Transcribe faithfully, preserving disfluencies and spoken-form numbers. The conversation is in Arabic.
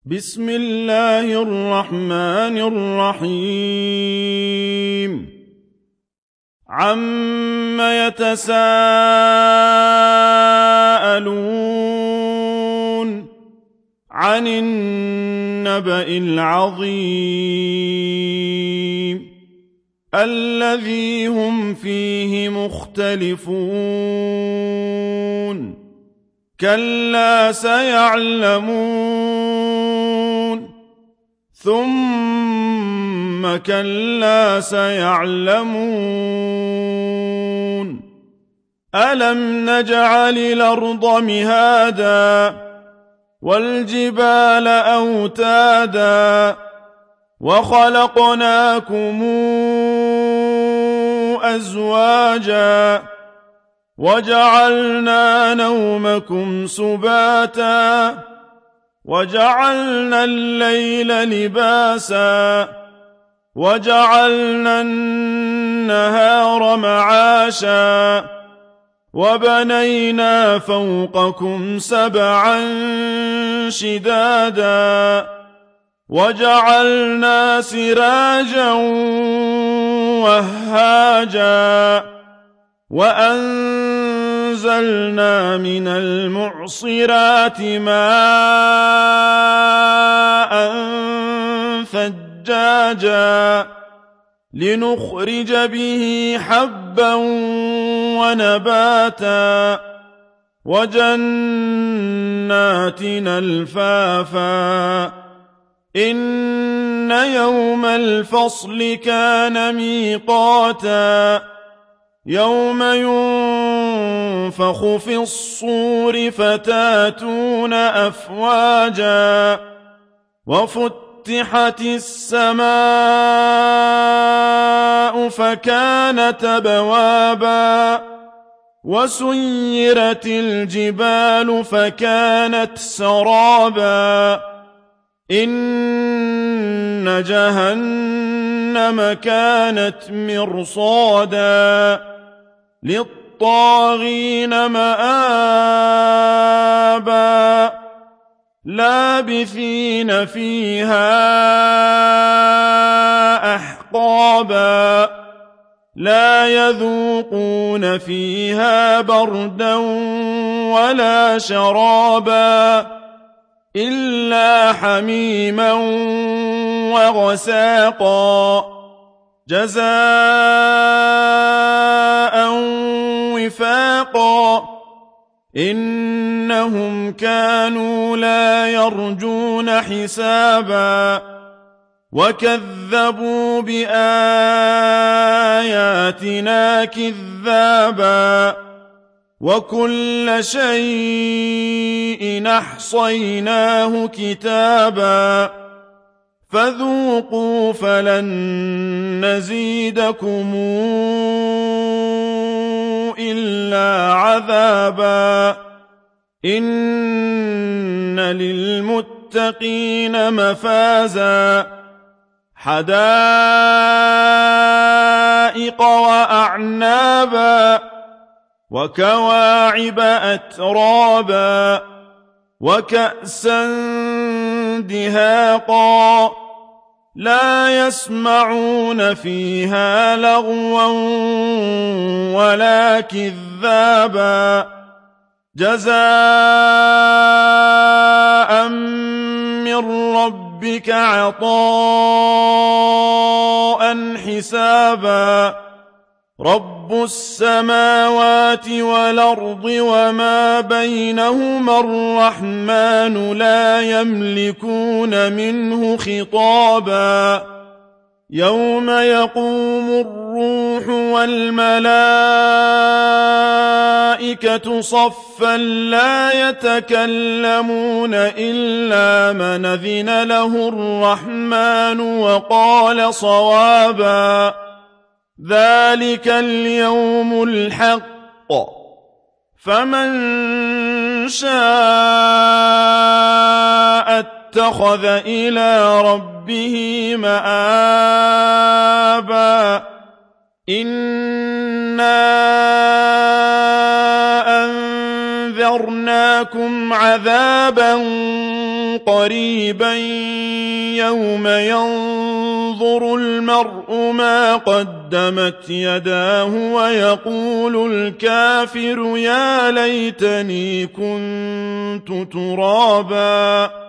بسم الله الرحمن الرحيم عم يتساءلون عن النبأ العظيم الذي هم فيه مختلفون كلا سيعلمون ثم كلا سيعلمون ألم نجعل الأرض مهادا والجبال أوتادا وخلقناكم أزواجا وجعلنا نومكم سباتا وجعلنا الليل لباسا وجعلنا النهار معاشا وبنينا فوقكم سبعا شدادا وجعلنا سراجا وهاجا وأنزلنا من المعصرات ماء ثجاجا لنخرج به حبا ونباتا وجنات ألفافا إن يوم الفصل كان ميقاتا يوم ينفخ في الصور فتاتون أفواجا وفتحت السماء فكانت أبوابا وسيرت الجبال فكانت سرابا إن جهنم كانت مرصادا للطاغين مآبا لابثين فيها أحقابا لا يذوقون فيها بردا ولا شرابا إلا حميما وغساقا جزاء وفاقا إنهم كانوا لا يرجون حسابا وكذبوا بآياتنا كذابا وكل شيء أحصيناه كتابا فذوقوا فلن نزيدكم إلا عذابا إن للمتقين مفازا حدائق وأعنابا وكواعب أترابا وكأسا دهاقا لا يسمعون فيها لغوا ولا كذابا جزاء من ربك عطاء حسابا رب السماوات والأرض وما بينهما الرحمن لا يملكون منه خطابا يوم يقوم الروح والملائكة صفا لا يتكلمون إلا من أذن له الرحمن وقال صوابا ذلك اليوم الحق فمن شاء اتخذ إلى ربه مآبا إنا وأنذرناكم عذابا قريبا يوم ينظر المرء ما قدمت يداه ويقول الكافر يا ليتني كنت ترابا